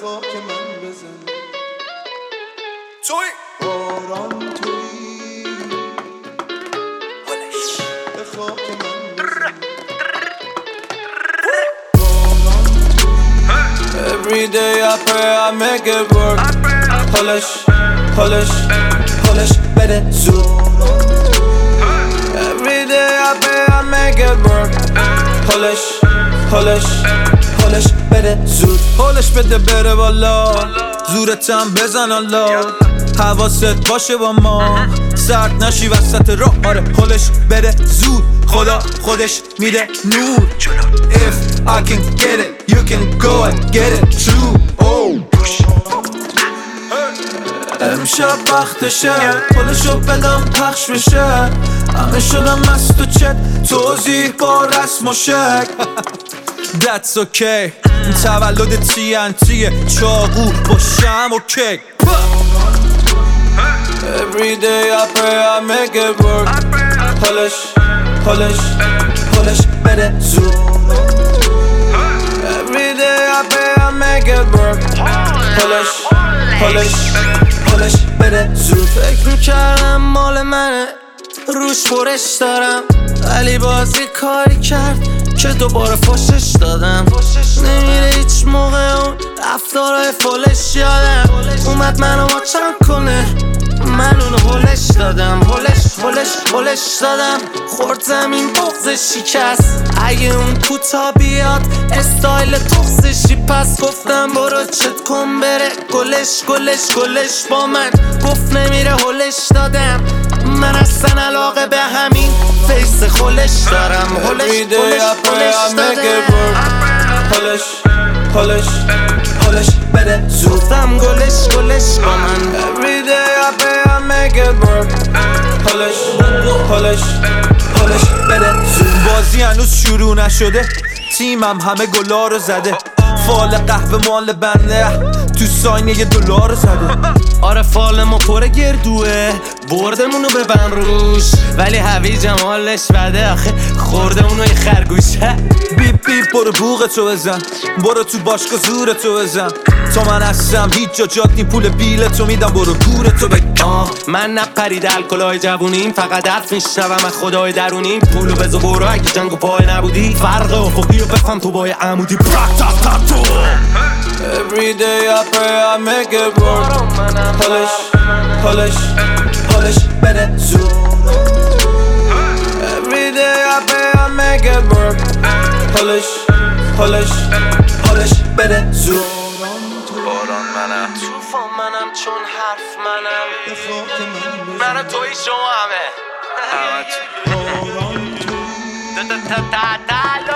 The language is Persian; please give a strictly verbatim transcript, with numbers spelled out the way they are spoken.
خاک من بزن توی باران توی به خاک من بزن Every day I pray I make it work Polish, polish, polish بده زود Every day I pray I make it work Polish, polish, polish بده زود پولش بده بره والا زورتم بزن الله حواست باشه با ما سرد نشی وسط راه آره پولش بده زود خدا خودش میده نور If I can get it you can go and get it too oh. امشب وقتشه پولشو بدم پخش بشه همه شدم مست و چت توضیح با رسم و شک That's okay تولد تی ان تیه چاقو با شم و کیک Every day I pray I make it work Polish, polish, polish بده زود Every day I pray I make it work Polish, polish, polish بده زود فکر میکردم مال منه روش برش دارم ولی بازی کاری کرد که دوباره فوشش دادم نمیره هیچ موقع اون رفتارهای فولش یادم اومد منو واچم کنه من اونو هولش دادم هولش هولش هولش دادم خورد زمین بغزش شکست اگه اون کوتا بیاد استایل تخصشی پس گفتم برو چت کن بره گلش گلش گلش با من گفت نمیره هولش دادم من اصلا علاقه به همین فیس خولش دارم هولش هولش هولش دادم هولش هولش هولش بده زودم گلش گلش با من Every day I pray I make it work هولش هولش هولش بده زود بازی هنوز شروع نشده تیمم همه گلا رو زده فال قهوه مال بنده تو ساینه یه دلار زده آره فال ما پره گردوه بردمونو ببن روش ولی هویجم حالش بده آخه خوردمونو یه خرگوشه بیپ بیپ برو بوغتو بزن برو تو باشگاه زورتو بزن تا من هستم هیچ جا جات نی پول بیلتو میدم برو گورتو بگم من نپرید الکلای جوونیم فقط حرف میشنوم از خدای درونیم پولو بزو برو اگه جنگو پای نبودی فرق افقی و بفهم تو بای عمودی Every day I pray I make it work Polish, polish, polish بده زود Every day I pray I make it work Polish, polish, polish بده زود باران منم توفان منم چون حرف منم من توی شما همه